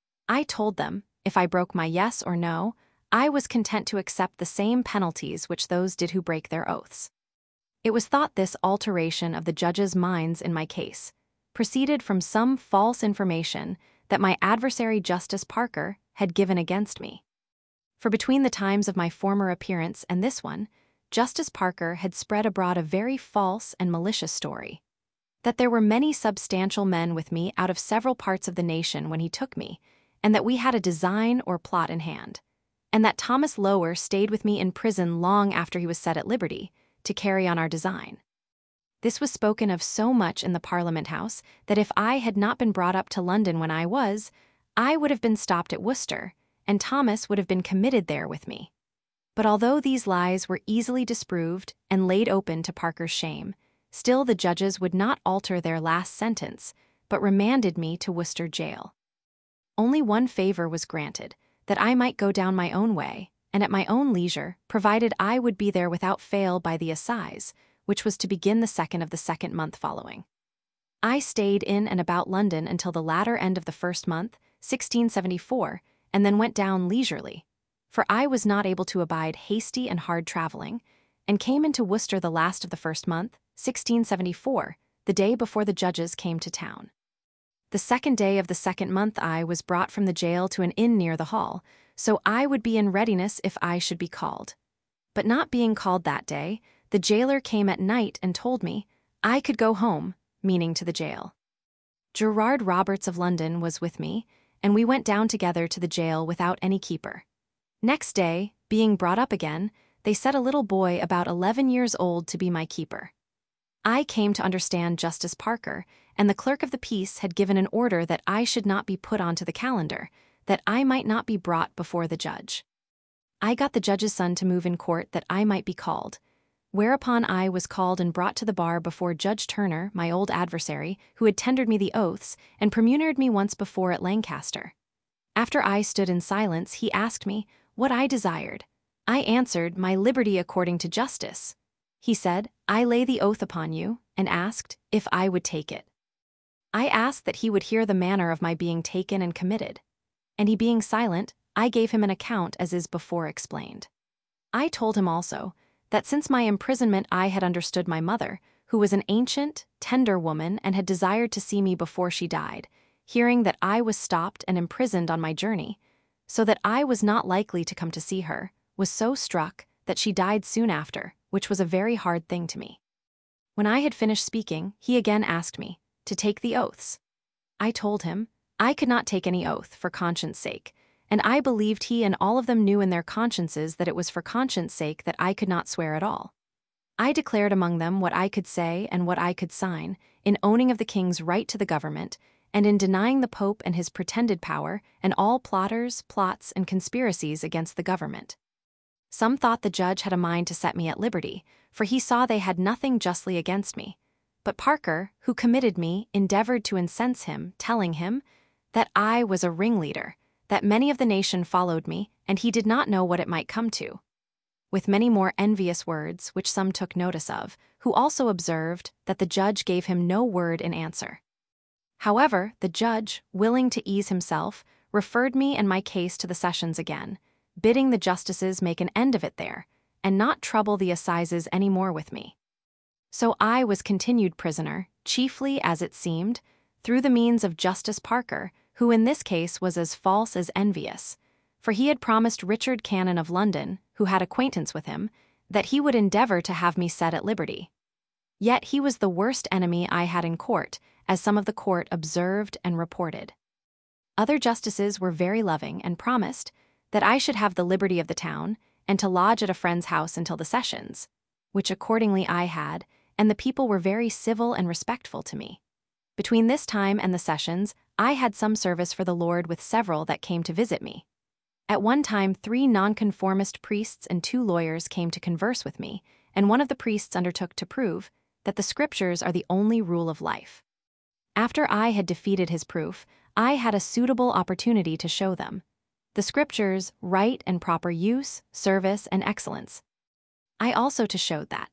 I told them, if I broke my yes or no, I was content to accept the same penalties which those did who break their oaths. It was thought this alteration of the judges' minds in my case proceeded from some false information that my adversary Justice Parker had given against me. For between the times of my former appearance and this one, Justice Parker had spread abroad a very false and malicious story, that there were many substantial men with me out of several parts of the nation when he took me, and that we had a design or plot in hand, and that Thomas Lower stayed with me in prison long after he was set at liberty to carry on our design. This was spoken of so much in the Parliament House that if I had not been brought up to London when I would have been stopped at Worcester, and Thomas would have been committed there with me. But although these lies were easily disproved and laid open to Parker's shame, still the judges would not alter their last sentence, but remanded me to Worcester jail. Only one favor was granted, that I might go down my own way, and at my own leisure, provided I would be there without fail by the assize, which was to begin the 2nd of the 2nd month following. I stayed in and about London until the latter end of the 1st month, 1674, and then went down leisurely, for I was not able to abide hasty and hard traveling, and came into Worcester the last of the 1st month, 1674, the day before the judges came to town. The 2nd day of the 2nd month I was brought from the jail to an inn near the hall, so I would be in readiness if I should be called. But not being called that day, the jailer came at night and told me I could go home, meaning to the jail. Gerard Roberts of London was with me, and we went down together to the jail without any keeper. Next day, being brought up again, they set a little boy about 11 years old to be my keeper. I came to understand Justice Parker, and the clerk of the peace had given an order that I should not be put onto the calendar, that I might not be brought before the judge. I got the judge's son to move in court that I might be called, whereupon I was called and brought to the bar before Judge Turner, my old adversary, who had tendered me the oaths and premuned me once before at Lancaster. After I stood in silence, he asked me what I desired. I answered, my liberty according to justice. He said, I lay the oath upon you, and asked if I would take it. I asked that he would hear the manner of my being taken and committed, and he being silent, I gave him an account as is before explained. I told him also that since my imprisonment I had understood my mother, who was an ancient, tender woman and had desired to see me before she died, hearing that I was stopped and imprisoned on my journey, so that I was not likely to come to see her, was so struck that she died soon after, which was a very hard thing to me. When I had finished speaking, he again asked me to take the oaths. I told him I could not take any oath for conscience sake, and I believed he and all of them knew in their consciences that it was for conscience sake that I could not swear at all. I declared among them what I could say and what I could sign, in owning of the king's right to the government, and in denying the Pope and his pretended power, and all plotters, plots, and conspiracies against the government. Some thought the judge had a mind to set me at liberty, for he saw they had nothing justly against me. But Parker, who committed me, endeavored to incense him, telling him that I was a ringleader, that many of the nation followed me, and he did not know what it might come to. With many more envious words, which some took notice of, who also observed that the judge gave him no word in answer. However, the judge, willing to ease himself, referred me and my case to the sessions again, bidding the justices make an end of it there, and not trouble the assizes any more with me. So I was continued prisoner, chiefly, as it seemed, through the means of Justice Parker, who in this case was as false as envious, for he had promised Richard Cannon of London, who had acquaintance with him, that he would endeavor to have me set at liberty. Yet he was the worst enemy I had in court, as some of the court observed and reported. Other justices were very loving and promised that I should have the liberty of the town and to lodge at a friend's house until the sessions, which accordingly I had, and the people were very civil and respectful to me. Between this time and the sessions, I had some service for the Lord with several that came to visit me. At one time 3 nonconformist priests and 2 lawyers came to converse with me, and one of the priests undertook to prove that the Scriptures are the only rule of life. After I had defeated his proof, I had a suitable opportunity to show them the Scriptures' right and proper use, service, and excellence. I also to show that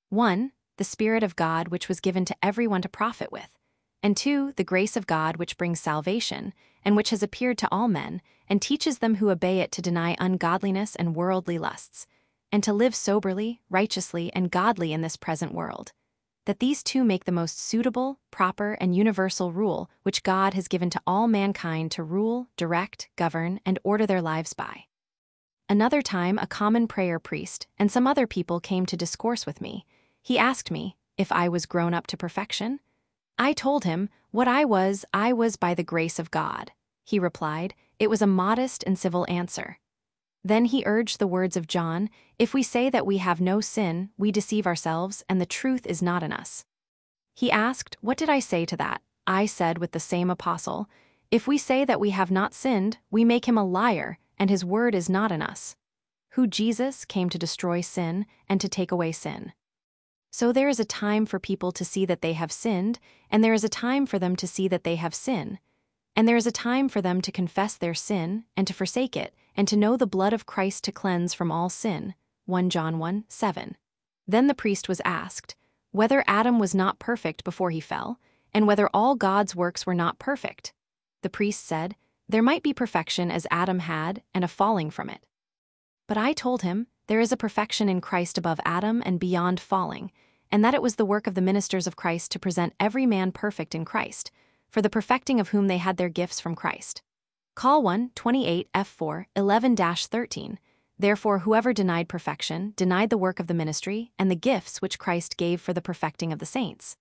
1. The Spirit of God which was given to everyone to profit with, and 2. The grace of God which brings salvation, and which has appeared to all men, and teaches them who obey it to deny ungodliness and worldly lusts, and to live soberly, righteously, and godly in this present world, that these 2 make the most suitable, proper, and universal rule which God has given to all mankind to rule, direct, govern, and order their lives by. Another time a common prayer priest and some other people came to discourse with me. He asked me if I was grown up to perfection. I told him what I was by the grace of God. He replied, It was a modest and civil answer. Then he urged the words of John, "If we say that we have no sin, we deceive ourselves, and the truth is not in us." He asked, "What did I say to that?" I said with the same apostle, "If we say that we have not sinned, we make him a liar, and his word is not in us." Who Jesus came to destroy sin and to take away sin. So there is a time for people to see that they have sinned, and there is a time for them to see that they have sin. And there is a time for them to confess their sin and to forsake it, and to know the blood of Christ to cleanse from all sin. 1 John 1:7. Then the priest was asked whether Adam was not perfect before he fell, and whether all God's works were not perfect. The priest said, "There might be perfection as Adam had, and a falling from it." But I told him, there is a perfection in Christ above Adam and beyond falling, and that it was the work of the ministers of Christ to present every man perfect in Christ, for the perfecting of whom they had their gifts from Christ. Col 1:28 F4 11-13. Therefore whoever denied perfection denied the work of the ministry and the gifts which Christ gave for the perfecting of the saints.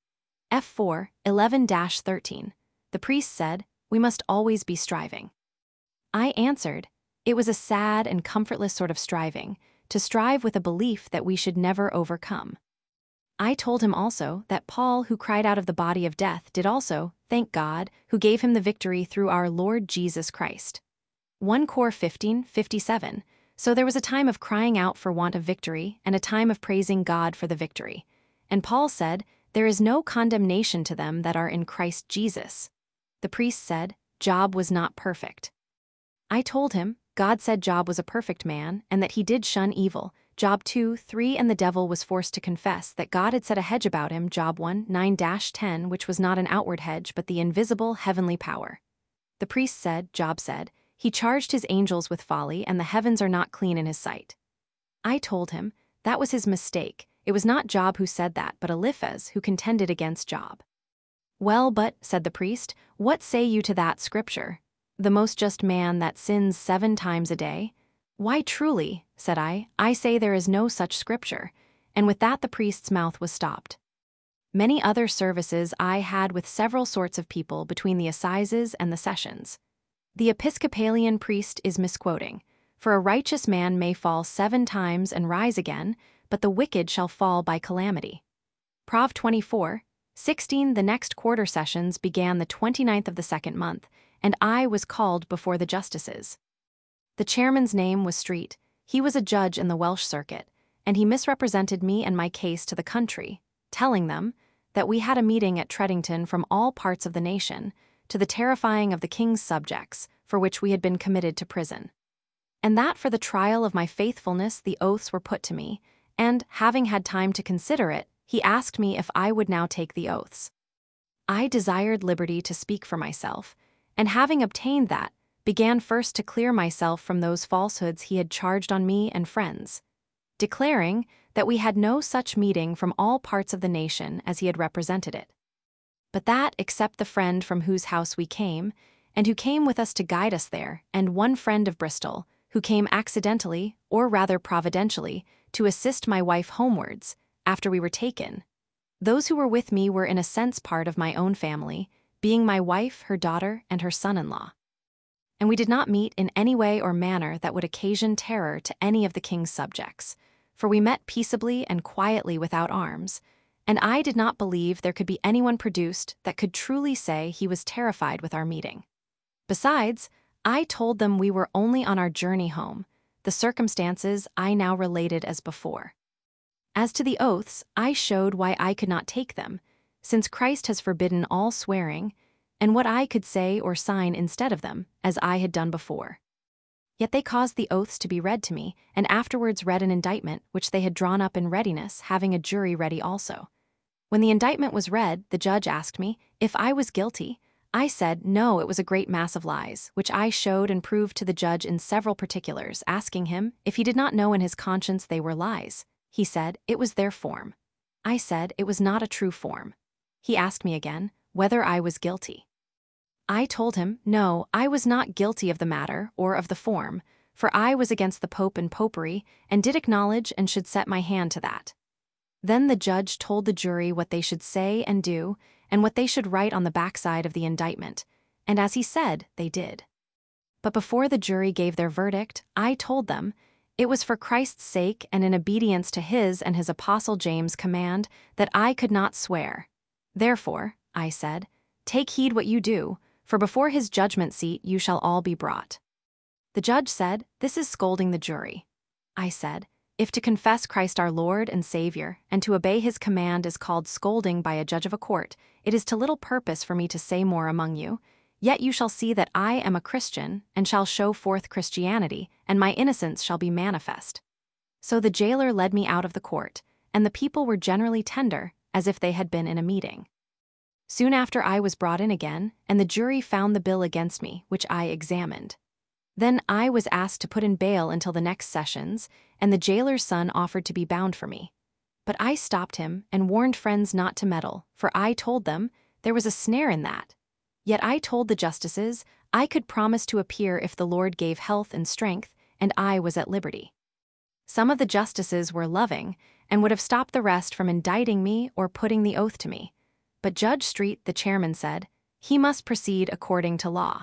F4 11-13. The priest said, "We must always be striving." I answered, it was a sad and comfortless sort of striving, to strive with a belief that we should never overcome. I told him also that Paul, who cried out of the body of death, did also, thank God, who gave him the victory through our Lord Jesus Christ. 1 Cor 15:57. So there was a time of crying out for want of victory, and a time of praising God for the victory. And Paul said, "There is no condemnation to them that are in Christ Jesus." The priest said, Job was not perfect. I told him, God said Job was a perfect man, and that he did shun evil. Job 2:3. And the devil was forced to confess that God had set a hedge about him. Job 1:9-10, which was not an outward hedge but the invisible heavenly power. The priest said, Job said, he charged his angels with folly, and the heavens are not clean in his sight. I told him, that was his mistake. It was not Job who said that, but Eliphaz who contended against Job. Well, but, said the priest, what say you to that scripture? The most just man that sins 7 times a day? Why truly, said I say there is no such scripture. And with that the priest's mouth was stopped. Many other services I had with several sorts of people between the assizes and the sessions. The Episcopalian priest is misquoting, for a righteous man may fall 7 times and rise again, but the wicked shall fall by calamity. Prov 24:16. The next quarter sessions began the 29th of the 2nd month, and I was called before the justices. The chairman's name was Street. He was a judge in the Welsh circuit, and he misrepresented me and my case to the country, telling them that we had a meeting at Treddington from all parts of the nation, to the terrifying of the king's subjects, for which we had been committed to prison. And that for the trial of my faithfulness the oaths were put to me, and, having had time to consider it, he asked me if I would now take the oaths. I desired liberty to speak for myself, and having obtained that, began first to clear myself from those falsehoods he had charged on me and friends, declaring that we had no such meeting from all parts of the nation as he had represented it, but that, except the friend from whose house we came, and who came with us to guide us there, and one friend of Bristol, who came accidentally, or rather providentially, to assist my wife homewards, after we were taken, those who were with me were in a sense part of my own family, being my wife, her daughter, and her son-in-law. And we did not meet in any way or manner that would occasion terror to any of the king's subjects, for we met peaceably and quietly without arms, and I did not believe there could be anyone produced that could truly say he was terrified with our meeting. Besides, I told them we were only on our journey home, the circumstances I now related as before. As to the oaths, I showed why I could not take them, since Christ has forbidden all swearing, and what I could say or sign instead of them, as I had done before. Yet they caused the oaths to be read to me, and afterwards read an indictment which they had drawn up in readiness, having a jury ready also. When the indictment was read, the judge asked me if I was guilty. I said, no, it was a great mass of lies, which I showed and proved to the judge in several particulars, asking him if he did not know in his conscience they were lies. He said, it was their form. I said, it was not a true form. He asked me again whether I was guilty. I told him, no, I was not guilty of the matter or of the form, for I was against the Pope and Popery, and did acknowledge and should set my hand to that. Then the judge told the jury what they should say and do, and what they should write on the backside of the indictment, and as he said, they did. But before the jury gave their verdict, I told them, it was for Christ's sake and in obedience to his and his apostle James' command that I could not swear. Therefore, I said, take heed what you do, for before his judgment seat you shall all be brought. The judge said, this is scolding the jury. I said, if to confess Christ our Lord and Savior and to obey his command is called scolding by a judge of a court, it is to little purpose for me to say more among you. Yet you shall see that I am a Christian, and shall show forth Christianity, and my innocence shall be manifest. So the jailer led me out of the court, and the people were generally tender, as if they had been in a meeting. Soon after I was brought in again, and the jury found the bill against me, which I examined. Then I was asked to put in bail until the next sessions, and the jailer's son offered to be bound for me. But I stopped him and warned friends not to meddle, for I told them there was a snare in that. Yet I told the justices I could promise to appear if the Lord gave health and strength, and I was at liberty. Some of the justices were loving, and would have stopped the rest from indicting me or putting the oath to me. But Judge Street, the chairman, said, he must proceed according to law.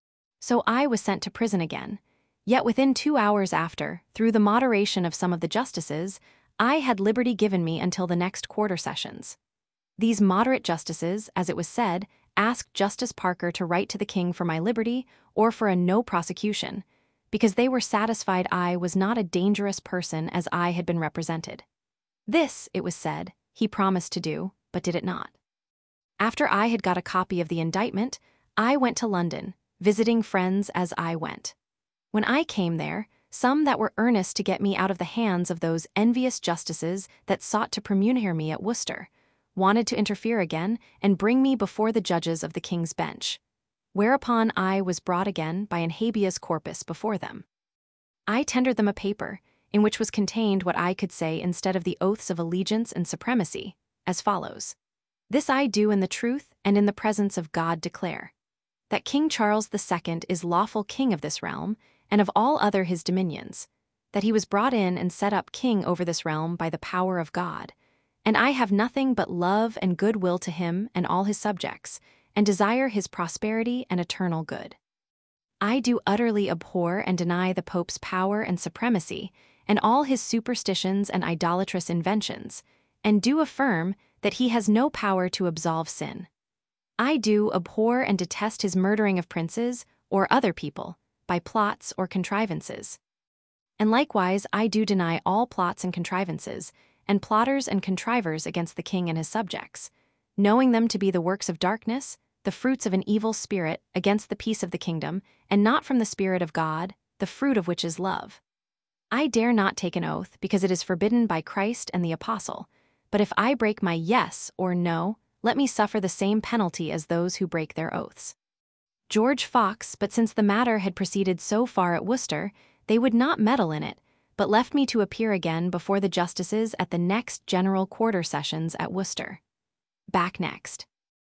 So I was sent to prison again. Yet within 2 hours after, through the moderation of some of the justices, I had liberty given me until the next quarter sessions. These moderate justices, as it was said, asked Justice Parker to write to the king for my liberty or for a no prosecution, because they were satisfied I was not a dangerous person as I had been represented. This, it was said, he promised to do, but did it not. After I had got a copy of the indictment, I went to London, visiting friends as I went. When I came there, some that were earnest to get me out of the hands of those envious justices that sought to premunire me at Worcester, wanted to interfere again and bring me before the judges of the king's bench, whereupon I was brought again by an habeas corpus before them. I tendered them a paper, in which was contained what I could say instead of the oaths of allegiance and supremacy, as follows. This I do in the truth and in the presence of God declare, that King Charles II is lawful king of this realm, and of all other his dominions, that he was brought in and set up king over this realm by the power of God, and I have nothing but love and good will to him and all his subjects, and desire his prosperity and eternal good. I do utterly abhor and deny the Pope's power and supremacy, and all his superstitions and idolatrous inventions, and do affirm that he has no power to absolve sin. I do abhor and detest his murdering of princes, or other people, by plots or contrivances. And likewise I do deny all plots and contrivances, and plotters and contrivers against the king and his subjects, knowing them to be the works of darkness, the fruits of an evil spirit against the peace of the kingdom, and not from the Spirit of God, the fruit of which is love. I dare not take an oath, because it is forbidden by Christ and the apostle, but if I break my yes or no, let me suffer the same penalty as those who break their oaths. George Fox, but since the matter had proceeded so far at Worcester, they would not meddle in it, but left me to appear again before the justices at the next General Quarter Sessions at Worcester. Back next.